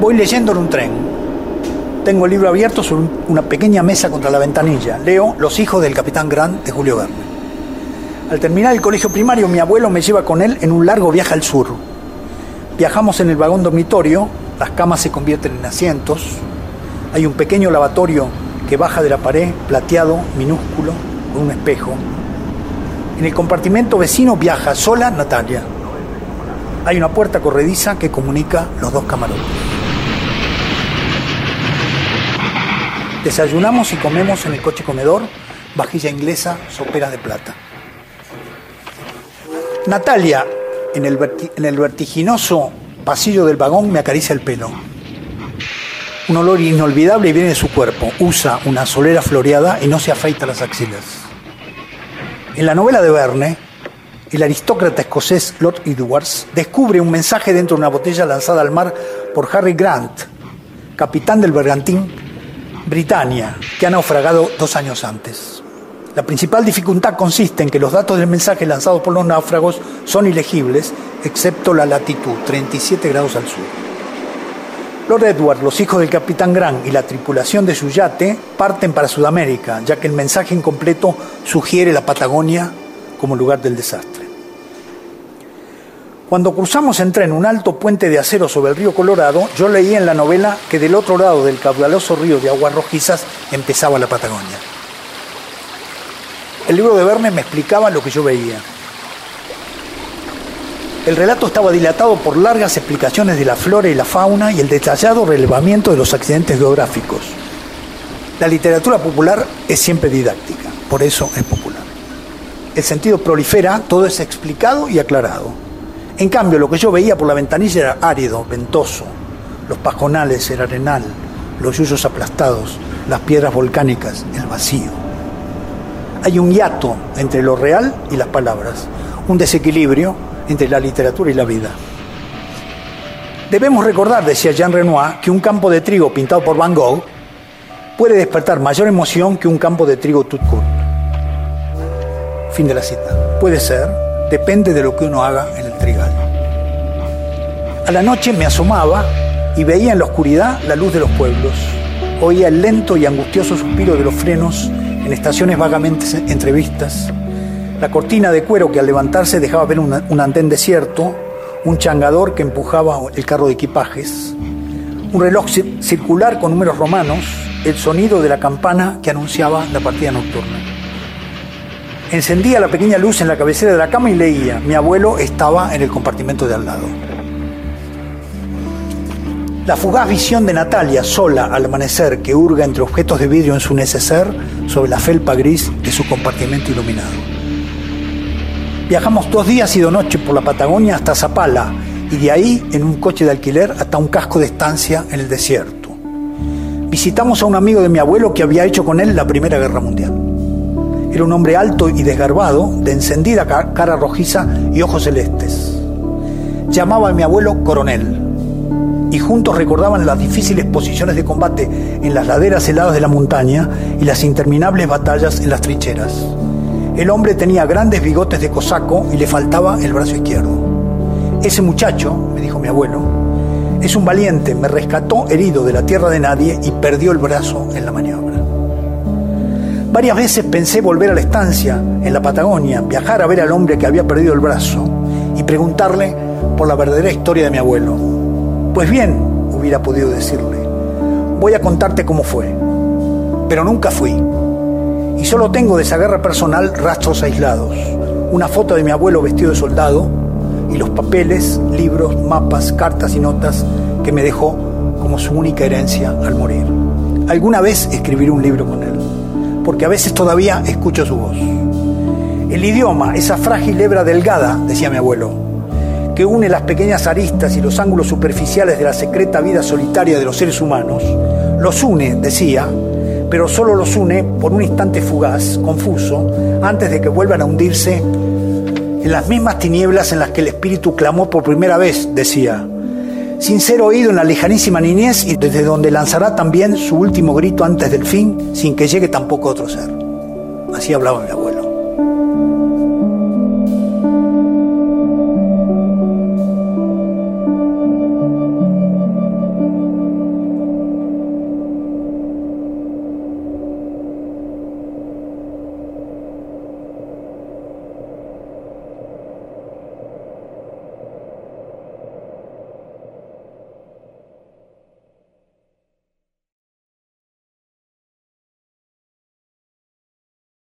Voy leyendo en un tren. Tengo el libro abierto sobre una pequeña mesa contra la ventanilla. Leo Los hijos del capitán Grant de Julio Verne. Al terminar el colegio primario, mi abuelo me lleva con él en un largo viaje al sur. Viajamos en el vagón dormitorio, las camas se convierten en asientos. Hay un pequeño lavatorio que baja de la pared, plateado, minúsculo, con un espejo. En el compartimento vecino viaja sola Natalia. Hay una puerta corrediza que comunica los dos camarotes. Desayunamos y comemos en el coche comedor, vajilla inglesa, soperas de plata. Natalia, en el vertiginoso pasillo del vagón, me acaricia el pelo. Un olor inolvidable viene de su cuerpo. Usa una solera floreada y no se afeita las axilas. En la novela de Verne, el aristócrata escocés Lord Edwards descubre un mensaje dentro de una botella lanzada al mar por Harry Grant, capitán del bergantín Britannia, que ha naufragado 2 años antes. La principal dificultad consiste en que los datos del mensaje lanzado por los náufragos son ilegibles, excepto la latitud, 37 grados al sur. Lord Edward, los hijos del capitán Grant y la tripulación de su yate parten para Sudamérica, ya que el mensaje incompleto sugiere la Patagonia como lugar del desastre. Cuando cruzamos en tren un alto puente de acero sobre el río Colorado, yo leí en la novela que del otro lado del caudaloso río de aguas rojizas empezaba la Patagonia. El libro de Verne me explicaba lo que yo veía. El relato estaba dilatado por largas explicaciones de la flora y la fauna y el detallado relevamiento de los accidentes geográficos. La literatura popular es siempre didáctica, por eso es popular. El sentido prolifera, todo es explicado y aclarado. En cambio, lo que yo veía por la ventanilla era árido, ventoso, los pajonales, el arenal, los yuyos aplastados, las piedras volcánicas, el vacío. Hay un hiato entre lo real y las palabras, un desequilibrio entre la literatura y la vida. Debemos recordar, decía Jean Renoir, que un campo de trigo pintado por Van Gogh puede despertar mayor emoción que un campo de trigo tout court. Fin de la cita. Puede ser, depende de lo que uno haga en el trigal. A la noche me asomaba y veía en la oscuridad la luz de los pueblos. Oía el lento y angustioso suspiro de los frenos en estaciones vagamente entrevistas. La cortina de cuero que al levantarse dejaba ver un andén desierto, un changador que empujaba el carro de equipajes, un reloj circular con números romanos, el sonido de la campana que anunciaba la partida nocturna. Encendía la pequeña luz en la cabecera de la cama y leía. Mi abuelo estaba en el compartimento de al lado. La fugaz visión de Natalia, sola al amanecer, que hurga entre objetos de vidrio en su neceser sobre la felpa gris de su compartimento iluminado. Viajamos 2 días y 2 noches por la Patagonia hasta Zapala y de ahí en un coche de alquiler hasta un casco de estancia en el desierto. Visitamos a un amigo de mi abuelo que había hecho con él la Primera Guerra Mundial. Era un hombre alto y desgarbado, de encendida cara rojiza y ojos celestes. Llamaba a mi abuelo coronel, y juntos recordaban las difíciles posiciones de combate en las laderas heladas de la montaña y las interminables batallas en las trincheras. El hombre tenía grandes bigotes de cosaco y le faltaba el brazo izquierdo. Ese muchacho, me dijo mi abuelo, es un valiente, me rescató herido de la tierra de nadie y perdió el brazo en la maniobra. Varias veces pensé volver a la estancia en la Patagonia, viajar a ver al hombre que había perdido el brazo y preguntarle por la verdadera historia de mi abuelo. Pues bien, hubiera podido decirle, voy a contarte cómo fue, pero nunca fui. Y solo tengo de esa guerra personal rastros aislados, una foto de mi abuelo vestido de soldado y los papeles, libros, mapas, cartas y notas que me dejó como su única herencia al morir. Alguna vez escribiré un libro con él, porque a veces todavía escucho su voz. El idioma, esa frágil hebra delgada, decía mi abuelo, que une las pequeñas aristas y los ángulos superficiales de la secreta vida solitaria de los seres humanos, los une, decía, pero solo los une por un instante fugaz, confuso, antes de que vuelvan a hundirse en las mismas tinieblas en las que el espíritu clamó por primera vez, decía, sin ser oído en la lejanísima niñez y desde donde lanzará también su último grito antes del fin, sin que llegue tampoco otro ser. Así hablaba mi abuelo.